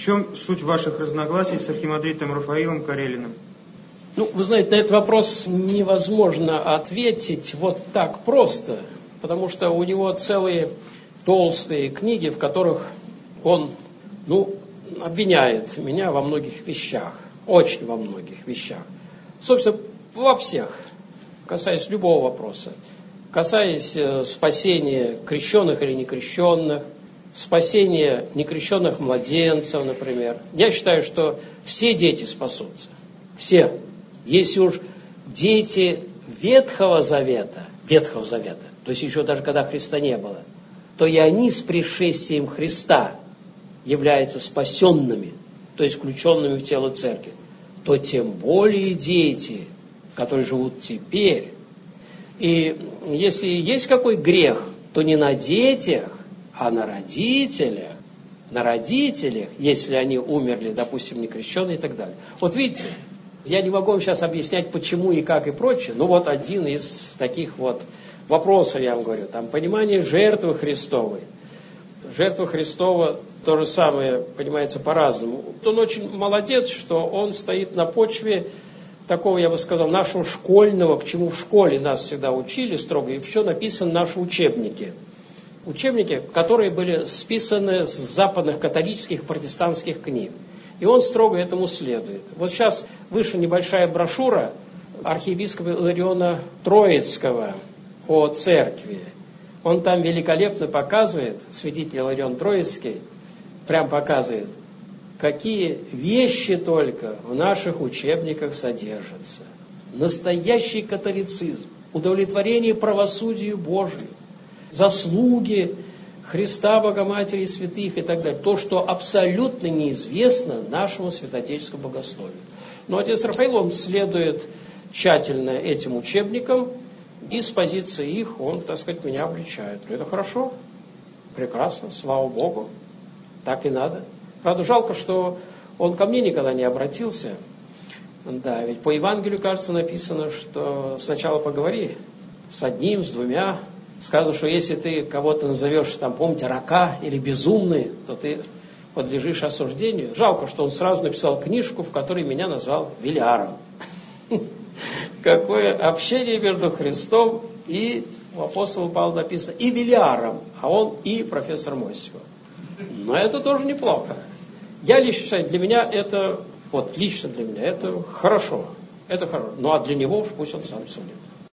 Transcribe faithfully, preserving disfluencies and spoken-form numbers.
чем суть ваших разногласий с архимандритом Рафаилом Карелиным? Ну, вы знаете, на этот вопрос невозможно ответить вот так просто, потому что у него целые толстые книги, в которых он, ну, обвиняет меня во многих вещах, очень во многих вещах. Собственно, во всех, касаясь любого вопроса, касаясь э, спасения крещенных или некрещенных, спасения некрещенных младенцев, например. Я считаю, что все дети спасутся. Все. Если уж дети Ветхого Завета, Ветхого Завета, то есть еще даже когда Христа не было, то и они с пришествием Христа являются спасенными, то есть включенными в тело церкви, то тем более дети, которые живут теперь. И если есть какой грех, то не на детях, а на родителях. На родителях, если они умерли, допустим, некрещенные и так далее. Вот видите, я не могу вам сейчас объяснять, почему и как и прочее, но вот один из таких вот вопросов, я вам говорю, там понимание жертвы Христовой. Жертва Христова то же самое понимается по-разному. Он очень молодец, что он стоит на почве такого, я бы сказал, нашего школьного, к чему в школе нас всегда учили строго, и все написано в наши учебники. Учебники, которые были списаны с западных католических протестантских книг. И он строго этому следует. Вот сейчас вышла небольшая брошюра архиепископа Илариона Троицкого о церкви. Он там великолепно показывает, святитель Иларион Троицкий, прям показывает, какие вещи только в наших учебниках содержатся. Настоящий католицизм, удовлетворение правосудию Божию, заслуги Христа, Богоматери и святых и так далее. То, что абсолютно неизвестно нашему святоотеческому богословию. Но отец Рафаил, он следует тщательно этим учебникам, и с позиции их он, так сказать, меня обличает. Это хорошо, прекрасно, слава Богу, так и надо. Правда, жалко, что он ко мне никогда не обратился. Да, ведь по Евангелию, кажется, написано, что сначала поговори с одним, с двумя. Сказано, что если ты кого-то назовешь, там, помните, рака или безумный, то ты подлежишь осуждению. Жалко, что он сразу написал книжку, в которой меня назвал Велиаром. Какое общение между Христом и, у апостола Павла написано, и Велиаром, а он и профессор Мосьева. Но это тоже неплохо. Я лично считаю, для меня это, вот лично для меня, это хорошо. Это хорошо. Ну а для него уж пусть он сам судит.